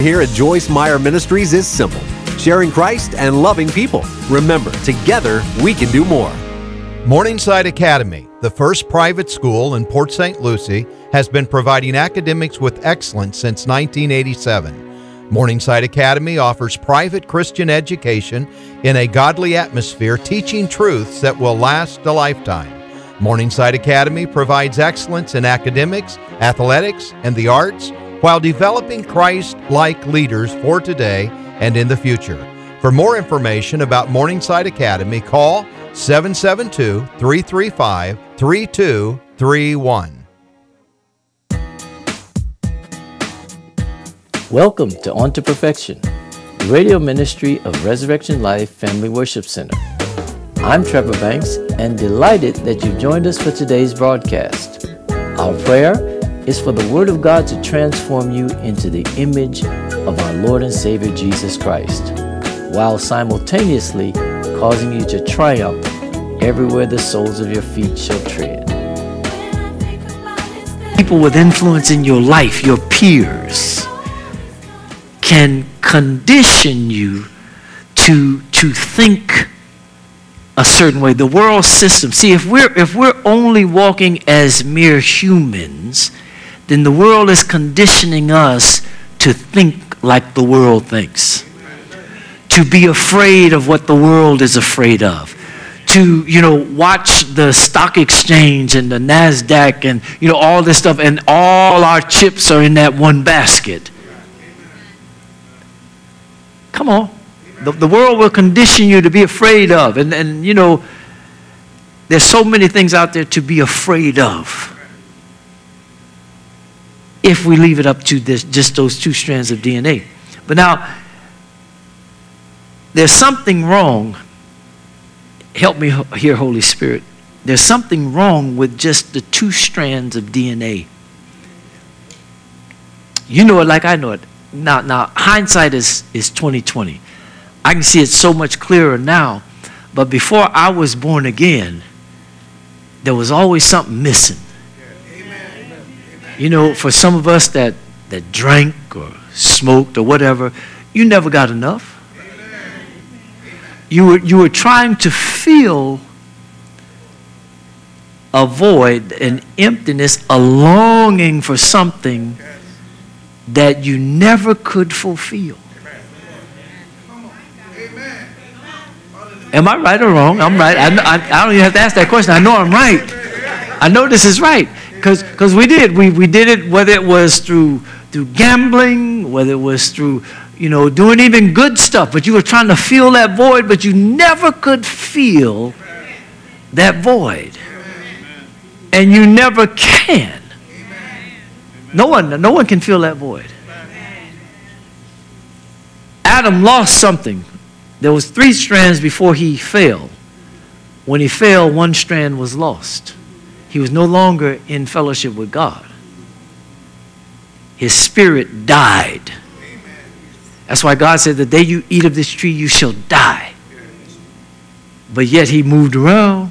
Here at Joyce Meyer Ministries is simple: sharing Christ and loving people. Remember, together we can do more. Morningside Academy, the first private school in Port St. Lucie, has been providing academics with excellence since 1987. Morningside Academy offers private Christian education in a godly atmosphere, teaching truths that will last a lifetime. Morningside Academy provides excellence in academics, athletics, and the arts, while developing Christ-like leaders for today and in the future. For more information about Morningside Academy, call 772-335-3231. Welcome to On to Perfection, the radio ministry of Resurrection Life Family Worship Center. I'm Trevor Banks and delighted that you've joined us for today's broadcast. Our prayer is for the Word of God to transform you into the image of our Lord and Savior Jesus Christ, while simultaneously causing you to triumph everywhere the soles of your feet shall tread. People with influence in your life, your peers, can condition you to think a certain way. The world system. See, if we're only walking as mere humans, then the world is conditioning us to think like the world thinks, to be afraid of what the world is afraid of, to, watch the stock exchange and the NASDAQ and, all this stuff, and all our chips are in that one basket. Come on. The world will condition you to be afraid of. And there's so many things out there to be afraid of if we leave it up to just those two strands of DNA. But now, there's something wrong. Help me here, Holy Spirit. There's something wrong with just the two strands of DNA. You know it like I know it. Now hindsight is 20/20. I can see it so much clearer now. But before I was born again, there was always something missing. For some of us that drank or smoked or whatever, you never got enough. You were trying to fill a void, an emptiness, a longing for something that you never could fulfill. Am I right or wrong? I'm right. I don't even have to ask that question. I know I'm right. I know this is right. Because we did. We did it, whether it was through gambling, whether it was through, doing even good stuff. But you were trying to fill that void, but you never could feel that void. And you never can. No one can fill that void. Adam lost something. There was 3 strands before he fell. When he fell, 1 strand was lost. He was no longer in fellowship with God. His spirit died. That's why God said, the day you eat of this tree, you shall die. But yet he moved around.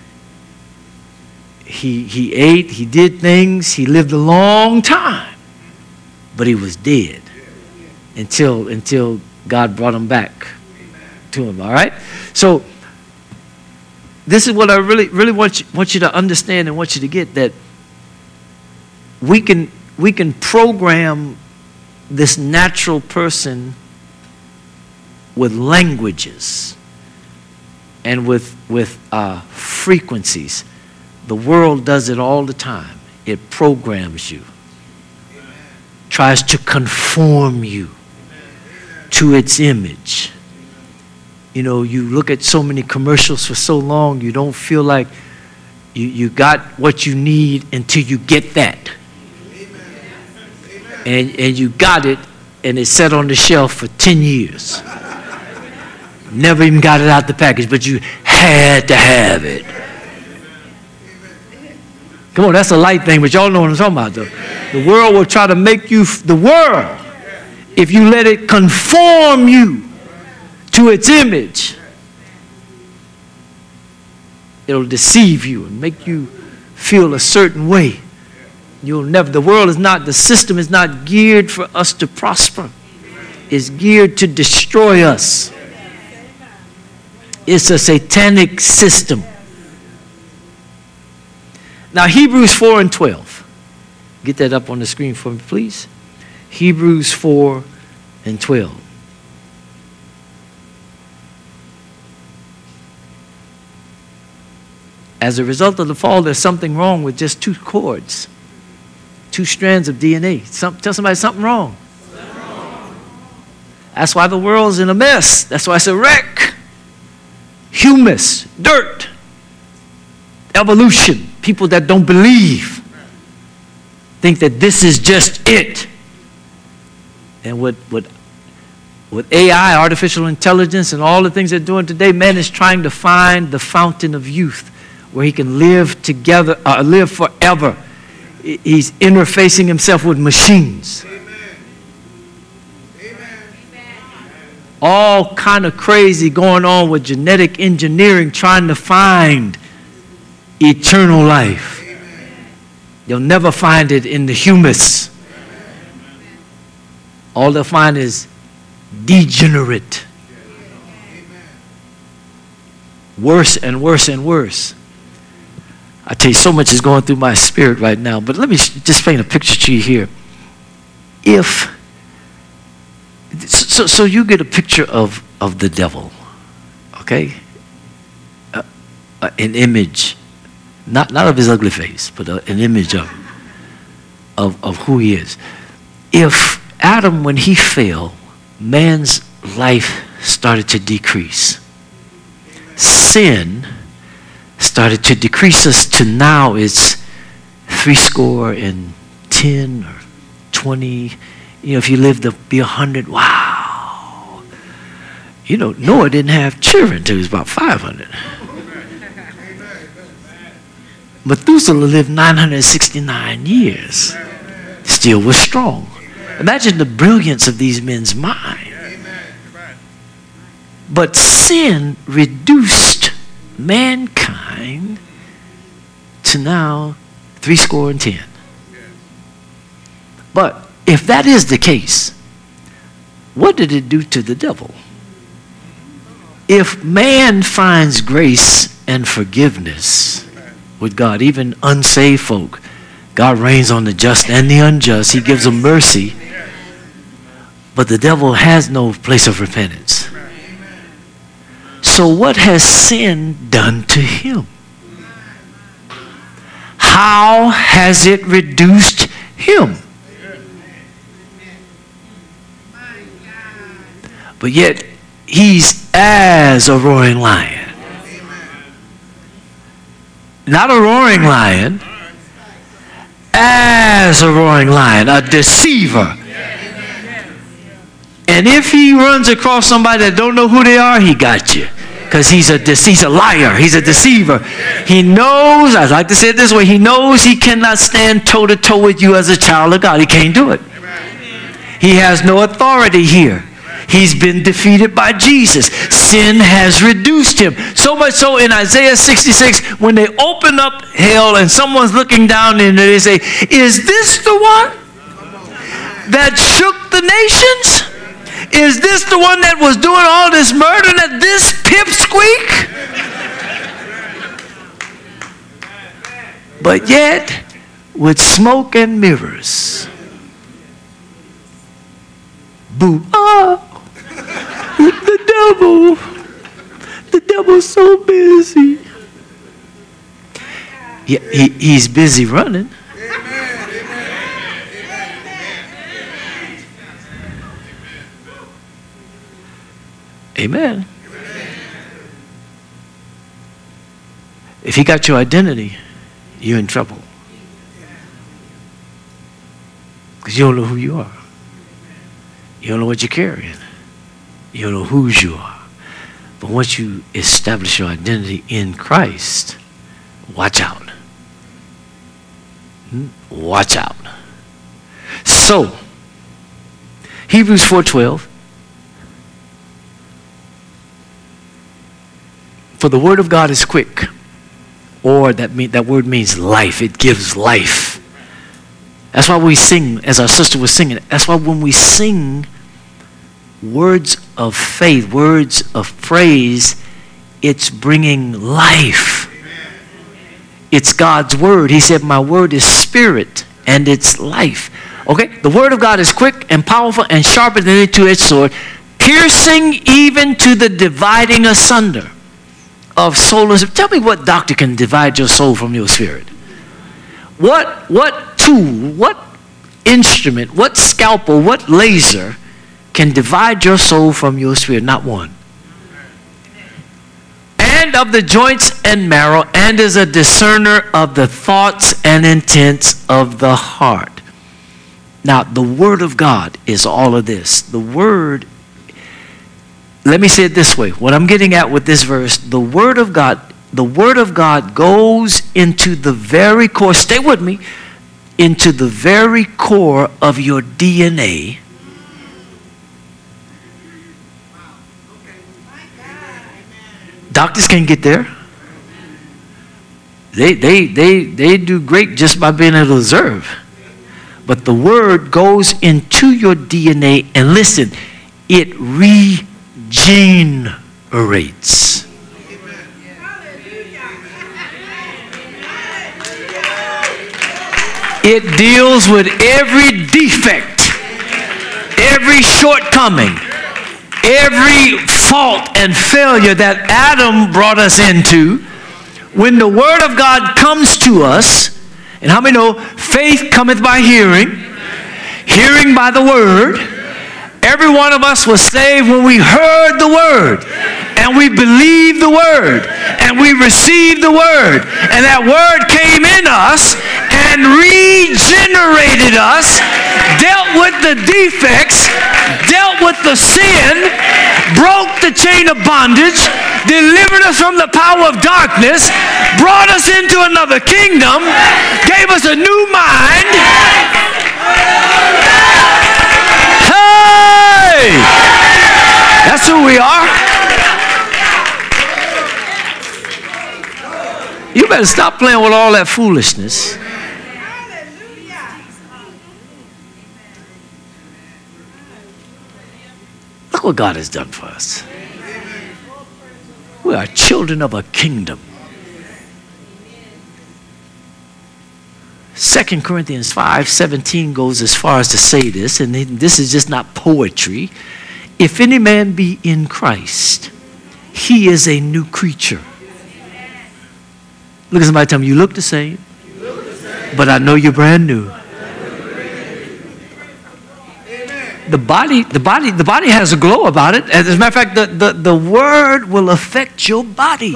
He ate, he did things, he lived a long time. But he was dead until God brought him back to him, all right? So this is what I really want you to understand and want you to get, that we can program this natural person with languages and with frequencies. The world does it all the time. It programs you, tries to conform you to its image. You look at so many commercials for so long, you don't feel like you got what you need until you get that. And you got it, and it sat on the shelf for 10 years. Never even got it out the package, but you had to have it. Come on, that's a light thing, but y'all know what I'm talking about, though. The world will try to make you the world if you let it conform you to its image. It'll deceive you and make you feel a certain way. The world is not, the system is not geared for us to prosper. is geared to destroy us. It's a satanic system. Now, Hebrews 4 and 12. Get that up on the screen for me, please. Hebrews 4 and 12. As a result of the fall, there's something wrong with just two cords, two strands of DNA. Tell somebody something wrong. That's why the world's in a mess. That's why it's a wreck. Humus, dirt, evolution. People that don't believe think that this is just it. And with AI, artificial intelligence, and all the things they're doing today, man is trying to find the fountain of youth where he can live together, live forever. He's interfacing himself with machines. All kind of crazy going on with genetic engineering, trying to find eternal life. You'll never find it in the humus. All they'll find is degenerate. Worse and worse and worse. I tell you, so much is going through my spirit right now, but let me just paint a picture to you here. So you get a picture of the devil, okay? An image, not of his ugly face, but an image of who he is. If Adam, when he fell, man's life started to decrease. Sin started to decrease us to now it's 70 or 20. You know, if you live to be 100, wow. You know, Noah didn't have children until he was about 500. Methuselah lived 969 years. Still was strong. Imagine the brilliance of these men's mind. But sin reduced mankind to now 70. But if that is the case, what did it do to the devil? If man finds grace and forgiveness with God, even unsaved folk, God reigns on the just and the unjust. He gives them mercy. But the devil has no place of repentance. So what has sin done to him? How has it reduced him? But yet, he's as a roaring lion. Not a roaring lion, as a roaring lion, a deceiver. And if he runs across somebody that don't know who they are, he got you. Because he's a liar. He's a deceiver. He knows, I like to say it this way, he knows he cannot stand toe-to-toe with you as a child of God. He can't do it. He has no authority here. He's been defeated by Jesus. Sin has reduced him. So much so in Isaiah 66, when they open up hell and someone's looking down in it, they say, is this the one that shook the nations? Is this the one that was doing all this murder, that this pipsqueak? But yet, with smoke and mirrors, boo, the devil's so busy. He's busy running. Amen. If he got your identity, you're in trouble. Because you don't know who you are. You don't know what you're carrying. You don't know whose you are. But once you establish your identity in Christ, watch out. Watch out. So, Hebrews 4:12. For the word of God is quick. Or that word means life. It gives life. That's why we sing, as our sister was singing. That's why when we sing words of faith, words of praise, it's bringing life. It's God's word. He said, my word is spirit and it's life. Okay? The word of God is quick and powerful and sharper than any two-edged sword, piercing even to the dividing asunder of soul and spirit. Tell me what doctor can divide your soul from your spirit. What tool, what instrument, what scalpel, what laser can divide your soul from your spirit? Not one. And of the joints and marrow, and is a discerner of the thoughts and intents of the heart. Now, the Word of God is all of this. The Word, let me say it this way. What I'm getting at with this verse, the Word of God goes into the very core, stay with me, into the very core of your DNA. Doctors can't get there. They do great just by being able to observe. But the word goes into your DNA, and listen, it regenerates. It deals with every defect, every shortcoming, every fault and failure that Adam brought us into. When the word of God comes to us, and how many know faith cometh by hearing, hearing by the word. Every one of us was saved when we heard the word, and we believed the word, and we received the word, and that word came in us and regenerated us, dealt with the defects, dealt with the sin, broke the chain of bondage, delivered us from the power of darkness, brought us into another kingdom, gave us a new mind. Hey! That's who we are. You better stop playing with all that foolishness. Look what God has done for us. We are children of a kingdom. 2 Corinthians 5:17 goes as far as to say this, and this is just not poetry. If any man be in Christ, he is a new creature. Look at somebody, tell me, you look the same, but I know you're brand new. The body has a glow about it. As a matter of fact, the word will affect your body.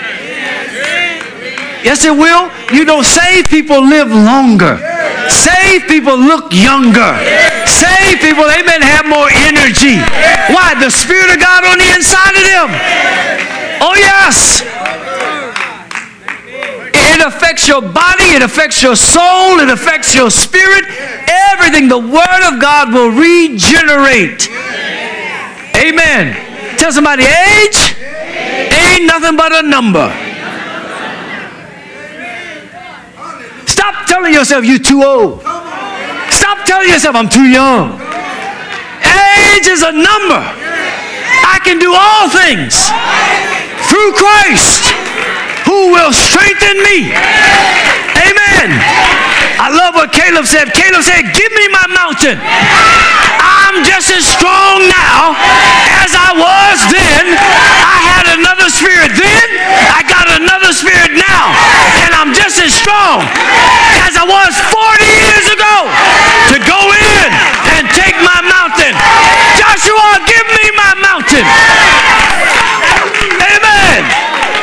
Yes, it will. You know, saved people live longer. Saved people look younger. Saved people, amen, have more energy. Why? The Spirit of God on the inside of them. Oh, yes. It affects your body. It affects your soul. It affects your spirit. Everything. The Word of God will regenerate. Amen. Tell somebody, age ain't nothing but a number. Stop telling yourself you're too old. Stop telling yourself I'm too young. Age is a number. I can do all things through Christ who will strengthen me. Amen. I love what Caleb said. Caleb said, give me my mountain. I'm just as strong now as I was then. I had another spirit then. I got another spirit now. And I'm just as strong as I was 40 years ago to go in and take my mountain. Joshua, give me my mountain. Amen.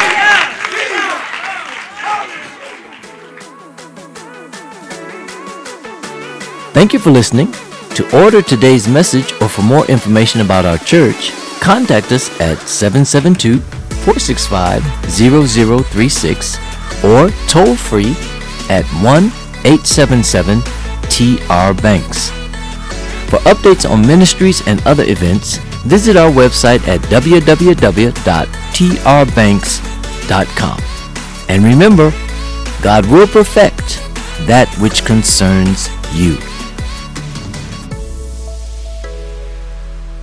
Thank you for listening. To order today's message or for more information about our church, contact us at 772-465-0036 or toll free at 1-877-TR-BANKS. For updates on ministries and other events, visit our website at www.trbanks.com. And remember, God will perfect that which concerns you.